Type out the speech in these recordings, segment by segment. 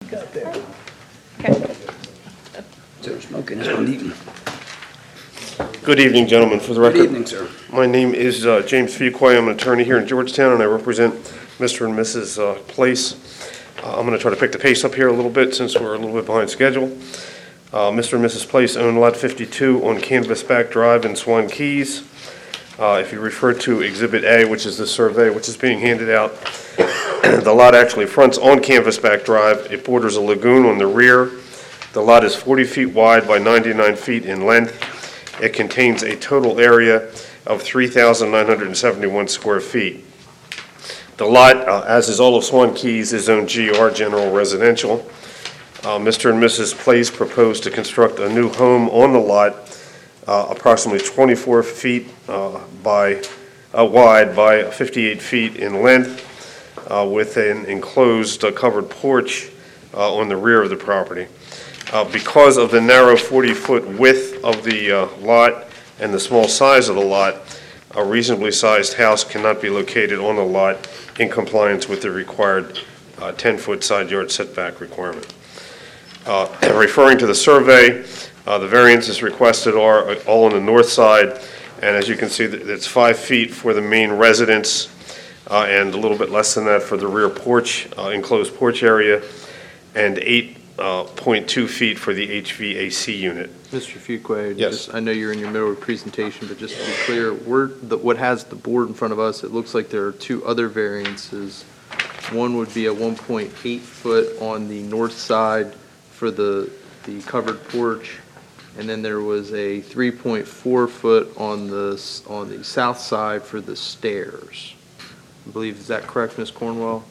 Okay. So smoking has been eaten. Good evening, gentlemen. For the Good record, evening, sir. my name is James Fuqua. I'm an attorney here in Georgetown, and I represent Mr. and Mrs. Place. I'm going to try to pick the pace up here a little bit since we're a little bit behind schedule. Mr. and Mrs. Place own Lot 52 on Canvasback Drive in Swan Keys. If you refer to Exhibit A, which is the survey which is being handed out, the lot actually fronts on Canvasback Drive. It borders a lagoon on the rear. The lot is 40 feet wide by 99 feet in length. It contains a total area of 3,971 square feet. The lot, as is all of Swan Keys, is zoned GR, General Residential. Mr. and Mrs. Place proposed to construct a new home on the lot, approximately 24 feet wide by 58 feet in length, with an enclosed covered porch on the rear of the property. Because of the narrow 40-foot width of the lot and the small size of the lot, a reasonably sized house cannot be located on the lot in compliance with the required 10-foot side yard setback requirement. Referring to the survey, the variances requested are all on the north side, and as you can see, it's 5 feet for the main residence and a little bit less than that for the rear porch, enclosed porch area, and 8.2 feet for the HVAC unit. Mr. Fuqua, Yes. I know you're in your middle of the presentation, but just to be clear, what has the board in front of us, it looks like there are two other variances. One would be a 1.8 foot on the north side for the covered porch, and then there was a 3.4 foot on the south side for the stairs. I believe, is that correct, Ms. Cornwell?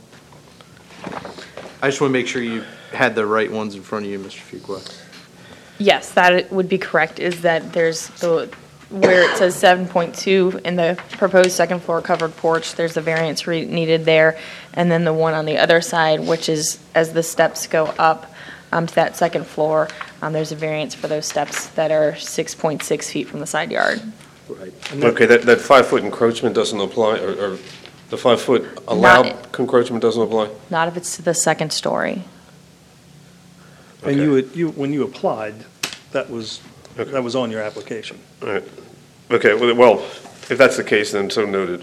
I just want to make sure you had the right ones in front of you, Mr. Fuqua. Yes, that would be correct, is that there's where it says 7.2 in the proposed second floor covered porch, there's a variance needed there, and then the one on the other side, which is as the steps go up to that second floor, there's a variance for those steps that are 6.6 feet from the side yard. Right. Okay, that 5-foot encroachment doesn't apply, or the 5-foot allowed encroachment doesn't apply? Not if it's to the second story. Okay. And when you applied, that was on your application. All right. Okay, well, if that's the case, then so noted.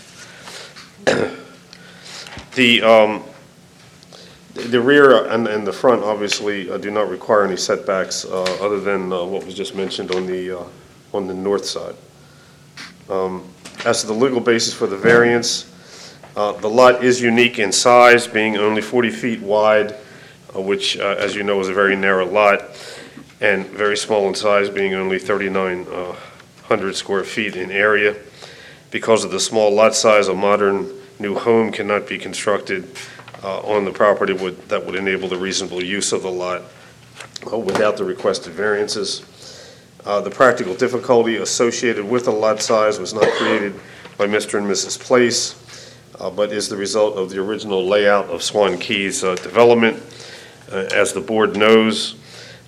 The rear and the front obviously do not require any setbacks other than what was just mentioned on the north side. As to the legal basis for the variance, the lot is unique in size, being only 40 feet wide, which, as you know, is a very narrow lot, and very small in size, being only 3,900 square feet in area. Because of the small lot size, a modern new home cannot be constructed on the property that would enable the reasonable use of the lot without the requested variances. The practical difficulty associated with the lot size was not created by Mr. and Mrs. Place, but is the result of the original layout of Swan Keys development. As the board knows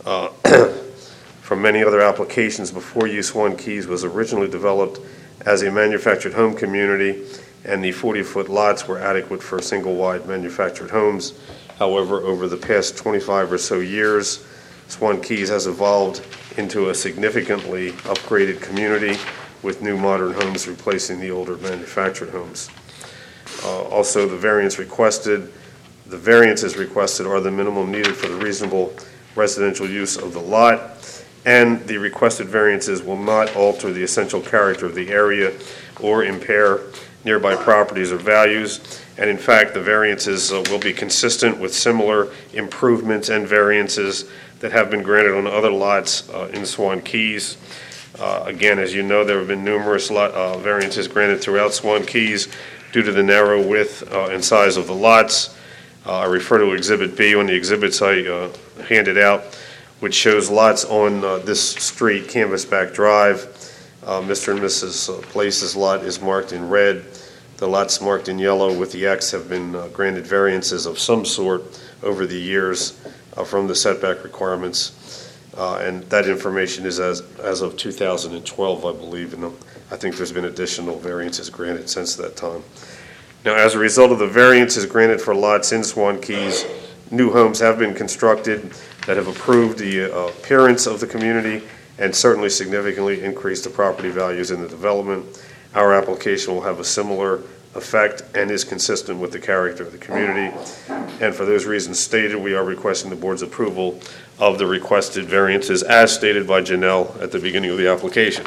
from many other applications before you, Swan Keys was originally developed as a manufactured home community, and the 40-foot lots were adequate for single-wide manufactured homes. However, over the past 25 or so years, Swan Keys has evolved into a significantly upgraded community with new modern homes replacing the older manufactured homes. Also, the variances requested are the minimum needed for the reasonable residential use of the lot, and the requested variances will not alter the essential character of the area or impair nearby properties or values, and in fact, the variances will be consistent with similar improvements and variances that have been granted on other lots in Swan Keys. Again, as you know, there have been numerous variances granted throughout Swan Keys due to the narrow width and size of the lots. I refer to Exhibit B on the exhibits I handed out, which shows lots on this street, Canvasback Drive. Mr. and Mrs. Place's lot is marked in red. The lots marked in yellow with the X have been granted variances of some sort over the years from the setback requirements. And that information is as of 2012, I believe, and I think there's been additional variances granted since that time. Now, as a result of the variances granted for lots in Swan Keys, new homes have been constructed that have improved the appearance of the community and certainly significantly increased the property values in the development. Our application will have a similar effect and is consistent with the character of the community. And for those reasons stated, we are requesting the board's approval of the requested variances as stated by Janelle at the beginning of the application.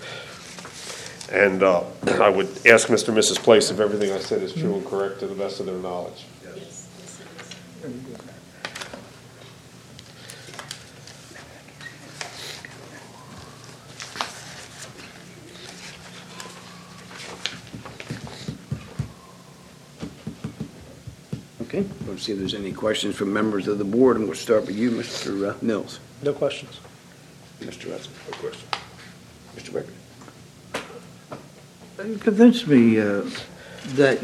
And I would ask Mr. and Mrs. Place if everything I said is true and correct to the best of their knowledge. Okay, let's see if there's any questions from members of the board, and we'll start with you, Mr. Mills. No questions. Mr. Russell. No question. Mr. Becker. Convince me that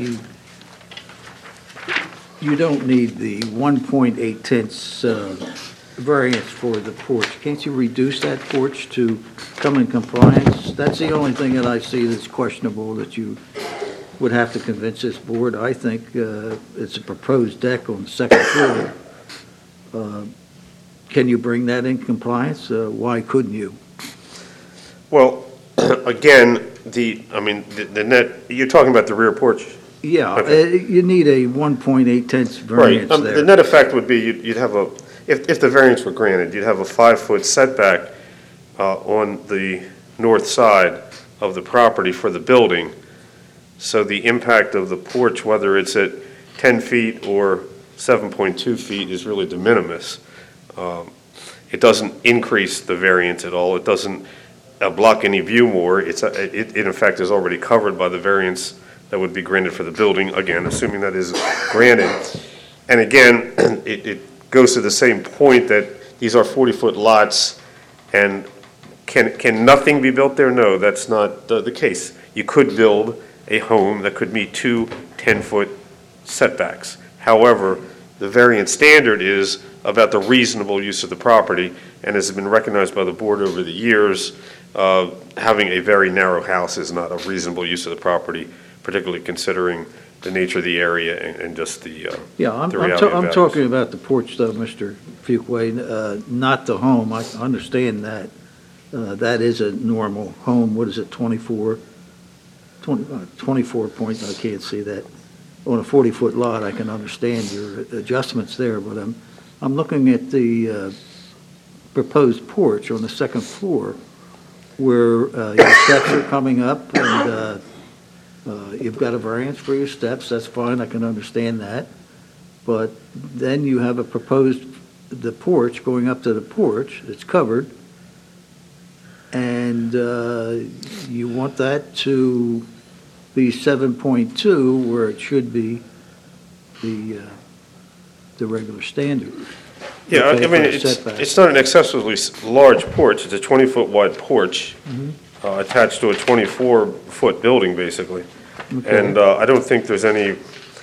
you don't need the 1.8 tenths variance for the porch. Can't you reduce that porch to come in compliance? That's the only thing that I see that's questionable that you would have to convince this board. I think it's a proposed deck on the second floor. Can you bring that in compliance? Why couldn't you? Well, again, the net, you're talking about the rear porch? Yeah, Okay. you need a 1.8 tenths Right. variance The there. net effect would be you'd have if the variance were granted, you'd have a 5-foot setback on the north side of the property for the building. So the impact of the porch, whether it's at 10 feet or 7.2 feet, is really de minimis. It doesn't increase the variance at all. It doesn't block any view more. It in effect is already covered by the variance that would be granted for the building, again, assuming that is granted. And again, it goes to the same point that these are 40-foot lots, and can nothing be built there? No, that's not the case. You could build a home that could meet 2 10-foot setbacks. However, the variance standard is about the reasonable use of the property, and has been recognized by the board over the years, having a very narrow house is not a reasonable use of the property, particularly considering the nature of the area and just the Yeah, I'm values. talking about the porch though, Mr. Fuqua, not the home. I understand that. That is a normal home. What is it, 24 point, I can't see that. On a 40-foot lot, I can understand your adjustments there, but I'm looking at the proposed porch on the second floor where your steps are coming up and you've got a variance for your steps. That's fine, I can understand that. But then you have the porch going up to the porch, it's covered, and you want that to be 7.2 where it should be the regular standard. Yeah, I Okay, mean, for a setback. it's not an excessively large porch. It's a 20-foot wide porch attached to a 24-foot building, basically. Okay. And I think there's no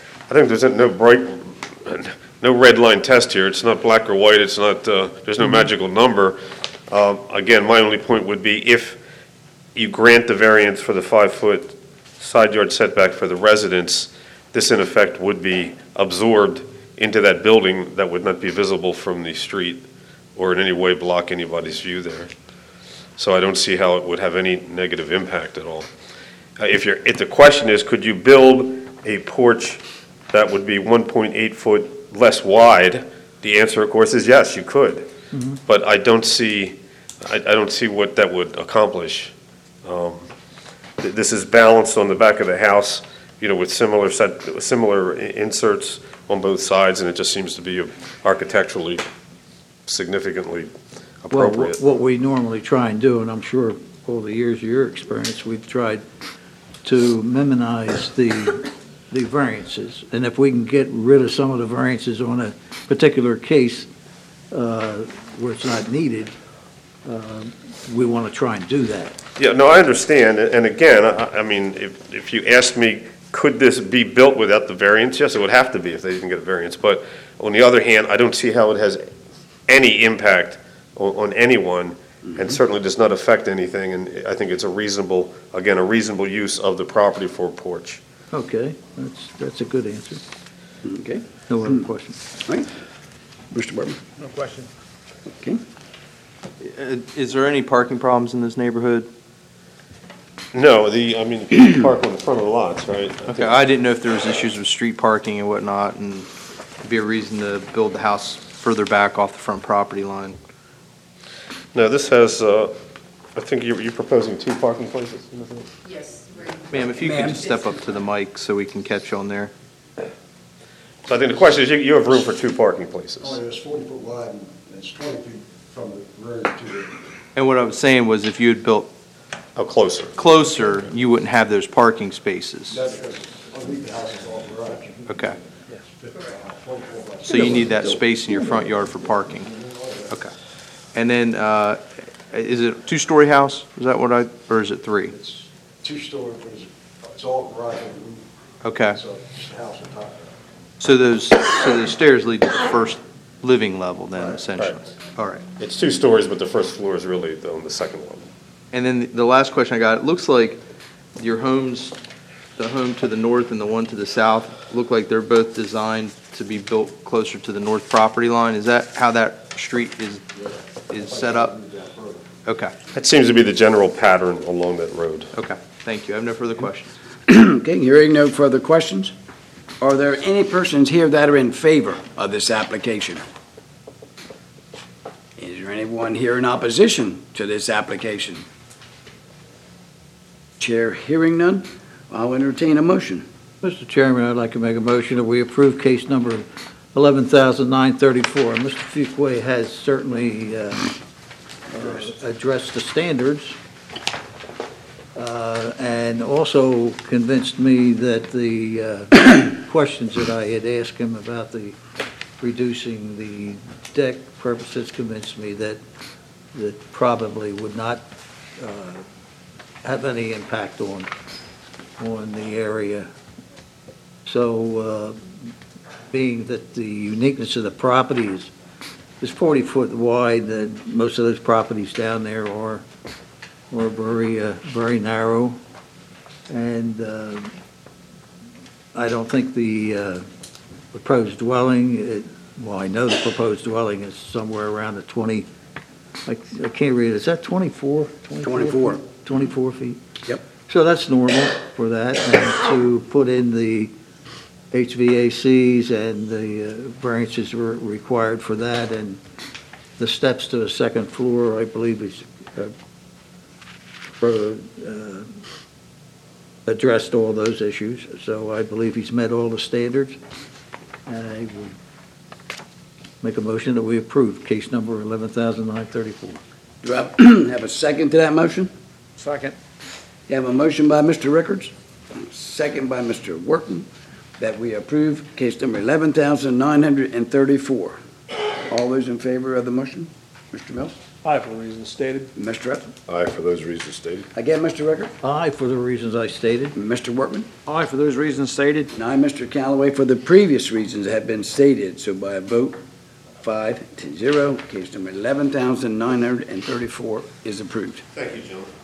red line test here. It's not black or white. It's not, there's no magical number. Again, my only point would be if you grant the variance for the 5-foot side yard setback for the residents, this in effect would be absorbed into that building that would not be visible from the street or in any way block anybody's view there. So I don't see how it would have any negative impact at all. If the question is, could you build a porch that would be 1.8 foot less wide? The answer, of course, is yes, you could. But I don't see what that would accomplish. This is balanced on the back of the house, with similar inserts on both sides, and it just seems to be architecturally significantly Well, appropriate. what we normally try and do, and I'm sure over the years of your experience, we've tried to minimize the variances. And if we can get rid of some of the variances on a particular case where it's not needed, we want to try and do that. Yeah, no, I understand, and again, I mean, if you asked me, could this be built without the variance? Yes, it would have to be if they didn't get a variance, but on the other hand, I don't see how it has any impact on anyone, and certainly does not affect anything, and I think it's a reasonable use of the property for a porch. Okay, that's a good answer. Okay, No other questions? all right. Mr. Workman? No question. Okay. Is there any parking problems in this neighborhood? No, I mean, you park on the front of the lots, right? Okay, I didn't know if there was issues with street parking and whatnot, and it'd be a reason to build the house further back off the front property line. No, this has, I think you're proposing 2 parking places? Yes. Ma'am, if you could just step up to the mic so we can catch you on there. So I think the question is, you have room for 2 parking places? Only it's 40 foot wide and it's 20 feet from the road to the, And what I was saying was if you had built Oh, closer. closer, you wouldn't have those parking spaces. that's because underneath the house is all garage. Okay, 24 by so you need that space in your front yard for parking. Okay. And then, is it a 2-story house? Is that or is it 3? It's 2-story, but it's all garage on the roof. Okay. So it's just a house on top. So those stairs lead to the first living level then, essentially? All right. It's 2 stories, but the first floor is really on the second level. And then the last question I got, it looks like your homes, the home to the north and the one to the south, look like they're both designed to be built closer to the north property line. Is that how that street is set up? Okay, That seems to be the general pattern along that road. okay. Thank you. I have no further questions. Okay, hearing no further questions, are there any persons here that are in favor of this application? Is there anyone here in opposition to this application? Chair hearing none, I'll entertain a motion. Mr. Chairman, I'd like to make a motion that we approve case number 11,934. Mr. Fuqua has certainly addressed the standards and also convinced me that the questions that I had asked him about the reducing the deck purposes convinced me that probably would not have any impact on the area. So, being that the uniqueness of the property is 40 foot wide, that most of those properties down there are very narrow, and I don't think the proposed dwelling, well, I know the proposed dwelling is somewhere around the 20, I can't read it, is that 24? 24. 24 feet? Yep. So that's normal for that, and to put in the HVACs and the variances were required for that, and the steps to the second floor, I believe is addressed all those issues, so I believe he's met all the standards, and I would make a motion that we approve case number 11,934. Do I have a second to that motion? Second. You have a motion by Mr. Rickards, second by Mr. Workman, that we approve case number 11,934. All those in favor of the motion? Mr. Mills? Aye, for the reasons stated. Mr. Upton? Aye, for those reasons stated. Again, Mr. Rickard? Aye, for the reasons I stated. Mr. Workman? Aye, for those reasons stated. And I, Mr. Callaway, for the previous reasons that have been stated. So by a vote 5-0, case number 11,934 is approved. Thank you, gentlemen.